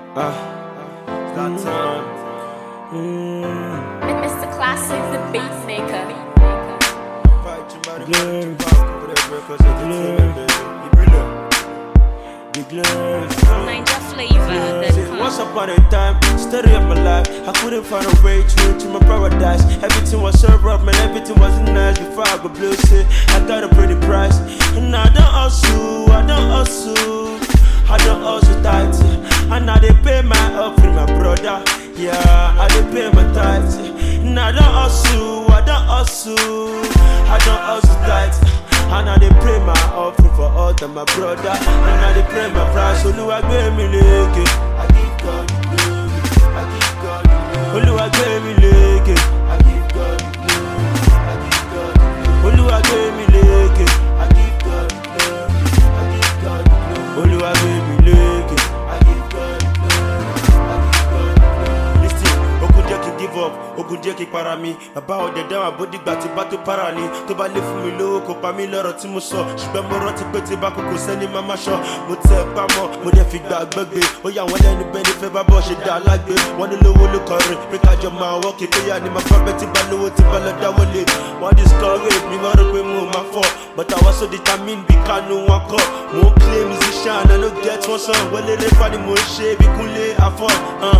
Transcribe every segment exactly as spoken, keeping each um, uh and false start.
Uh, it's that time. Mm. Mister Classic, the beat maker. Fight your body, fight your back, whatever, cause entertainment, baby. You brilliant. Big glance. Ninja flavor. Once upon a time, story of my life, I couldn't find a way through to my paradise. Everything was so rough, man, everything wasn't nice. Before I go blue, shit, I got a pretty price. And I don't hustle, I don't hustle, I don't hustle tight. And now they pay my up with my brother. Yeah, I they pay my tithes. And I don't hustle, I don't hustle, I don't hustle tight. And now they pray my offering for all of my brother. And now they pray my price. Oluwa gbe mi leke, I give God the glory, I give God the glory. Oluwa gbe mi leke, I give God the glory, I give God the glory. Oluwa gbe mi leke, I give God the glory, I give God the glory. Oluwa gbe mi leke, I give God the glory, I give God the glory. Listen, ogun jẹ́ kí give up, ogun jẹ́ kí para mi. Bàbá ọ̀dẹ̀ dáhùn àbódìgbà tí bá tó para ni. Tó bá lé fún mi lówó kò pa mí lọ́rọ̀ tí mo sọ. Ṣùgbọ́n mo rántí pé tí bá kókò sẹ́ni máa má ṣọ. Mo tẹ pamọ́, mo dẹ̀ fi gbà gbẹ́gbẹ́. Ó yà wọ́n lẹ́nu bẹ́ni fẹ́ bá bọ̀ ṣe dá alágbé. Wọ́n ní lówó ló kọrin, pé kájọ máa wọ́ kékeré ni máa fẹ́ bẹ́ẹ̀ tí bá lówó tí bá lọ dáwọ́ lé. Wọ́n discourage mi, wọ́n rò pé mo máa fọ́. But I was so determined bí kánú wọn kọ́. Mo ń claim musician, I no get one song. Wọlé rẹ́pà ni mo ń ṣe bí Kúnlé Afọ́n.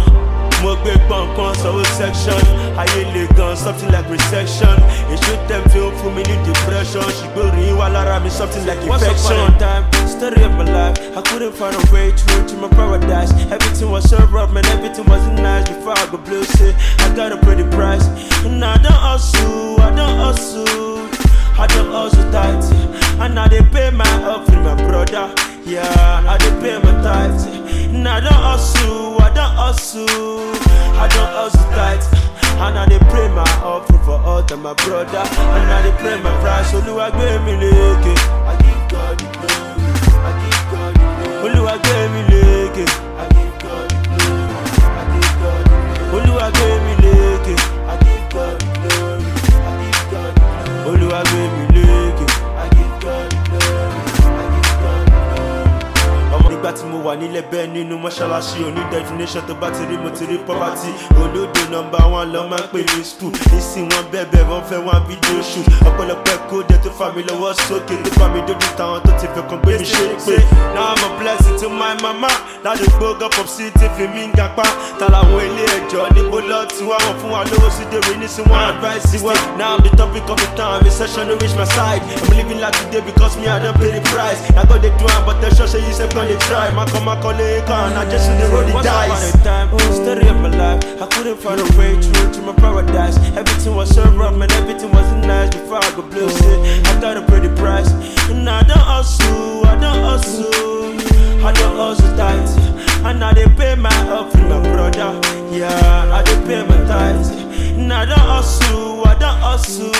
Mo gbé gbọ̀ngàn sanwó section. Ayé le gan, something like resection. Èso tẹ̀ fi ó fún mi ní depression. Ṣùgbọ́n orin wà lára mi, something like infection. Once upon a time, story of my life, I couldn't find a way through to my paradise. Everything was so rough, man, everything wasn't nice. Before I go blue, shit, I got a pretty price. And I don't hustle, I don't hustle, I don't hustle tight. And now they pay my up with my brother. Yeah, I they pay my tithes. And I don't hustle, I don't hustle, I don't hustle tight. And now they pray my offering for all of my brother. And now they pray my price. Oluwa gbe mi leke, I give God the glory, I give God the glory. Oluwa gbe mi leke, I give God the glory, I give God the glory. Oluwa gbe mi leke, I give God the glory, I give God the glory. Oluwa gbe mi leke, I give God the glory, I give God the glory. Ọmọ nígbà tí mo wà nílẹ̀ bẹ́ẹ̀ nínú mọ́ṣáláṣí oní definition tó bá ti rí mo ti rí poverty. Olódo nọmba wọn lọ máa ń pè ní school. Nísìn wọn bẹ̀bẹ̀ wọn fẹ́ wọn fídíò shoot. Ọ̀pọ̀lọpọ̀ ẹ̀kọ́ dẹ̀ tó fà mí lọ́wọ́ sókè. Tó fà mí dójú táwọn tó ti fẹ́ kàn gbé mi ṣe pé. Now I'm a blessing to my mama. Ládùúgbò gọ́pọ̀ sí ti fi mí ń gapá. Tàlàwọn ilé ẹjọ́ níbo lọ tí wá wọn fún wa lówó sí dèrè nísìn wọn advice wa. Now I'm the topic of the town. Recession no reach my side. I'm living like today because me I don't pay the price. I got the do am but the show say you say gonna try. My come my colleague and I just the road the dice. Once upon a time, story of my life, I couldn't find a way through to my paradise. Everything was so rough, man, everything wasn't nice. Before I go blue, shit, I got a pretty price. And I don't hustle, I don't hustle, I don't hustle tight. And now they pay my up with my brother. Yeah, I they pay my tithes. And I don't hustle, I don't hustle,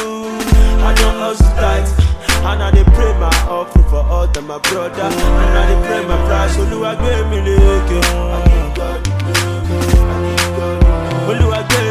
I don't hustle tight. And now they pray my offering for all of my brother. And now they pray my price. Oluwa gbe mi leke, I give God the glory, I give God the glory. Oluwa gbe